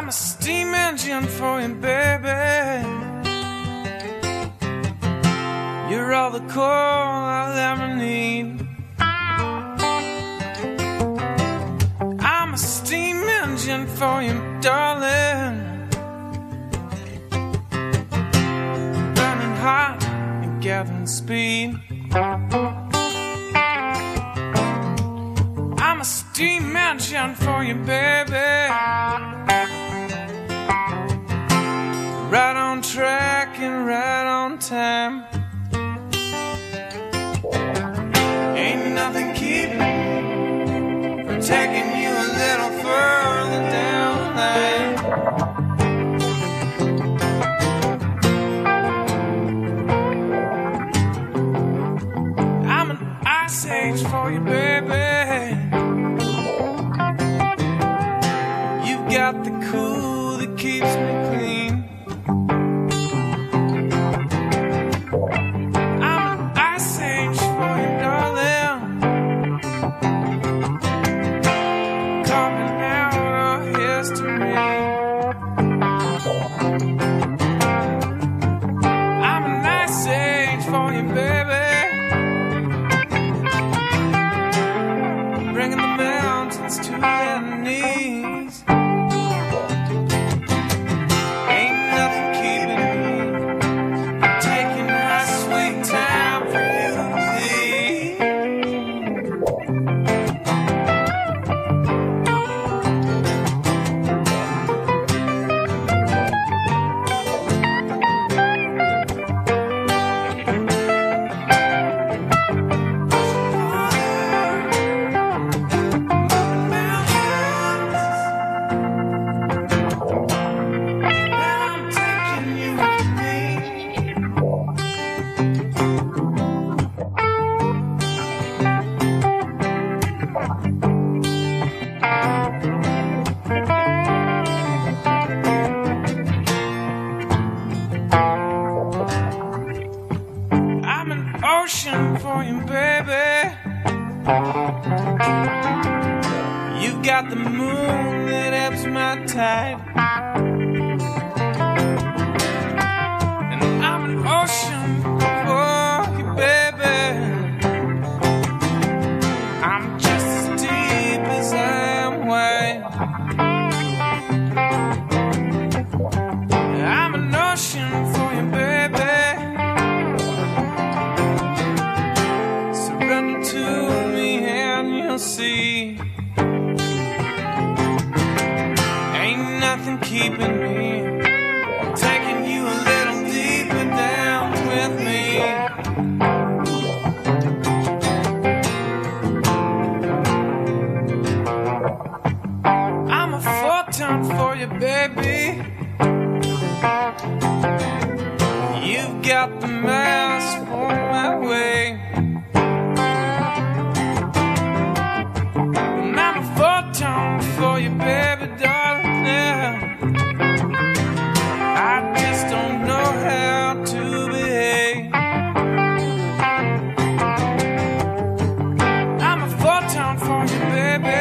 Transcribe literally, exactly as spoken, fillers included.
a steam engine for you, baby. You're all the coal I'll ever need. I'm a steam engine for you, darling. Burning hot and gathering speed. I'm a steam engine for you, baby. Right on track and right on time. Ain't nothing keeping from taking you a little further down the line. I'm an ice age for you, baby. You've got the cool that keeps me clean. For you, baby. You've got the moon that ebbs my tide, and I'm an ocean for you, baby. I'm just as deep as I am wide. I'm an ocean for you, baby. To me and you'll see, ain't nothing keeping me from taking you a little deeper down with me. I'm a photon for you, baby. You've got the mass for my way. For you, baby, darling, yeah. I just don't know how to behave. I'm a photon for you, baby.